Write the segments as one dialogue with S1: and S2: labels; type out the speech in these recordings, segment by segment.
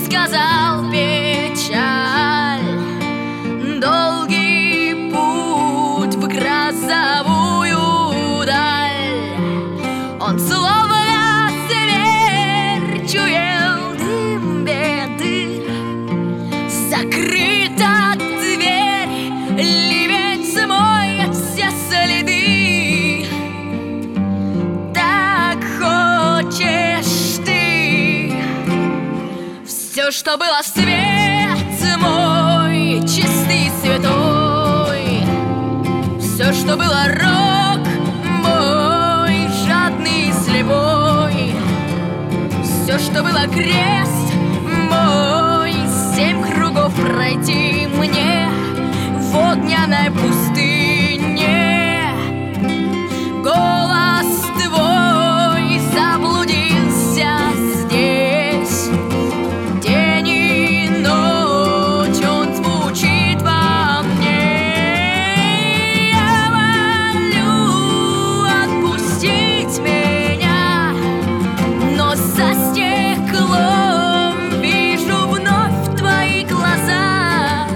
S1: сказал печаль. Долгий путь в грозовую даль. Он словно зверь чуял дым беды. Закрыта дверь, ливень смоет все следы. Так хочешь ты все, что было свет мой, чистый, святой. Все, что было рок мой, жадный, слепой. Все, что было крест мой, 7 кругов пройти мне в огненной пустыне. Голос твой заблудился здесь. День и ночь он звучит во мне. Я молю отпустить меня, но за стеклом вижу вновь твои глаза.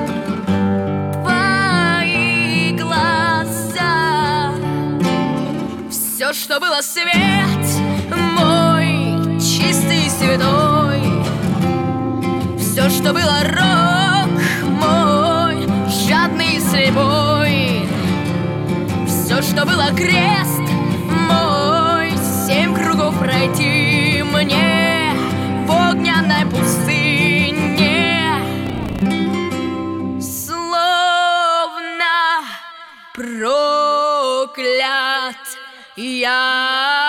S1: Твои глаза. Все, что было свет мой, чистый, святой. Все, что было рок мой, жадный, слепой. Все, что было крест мой, 7 кругов пройти мне в огненной пустыне. Словно проклят я.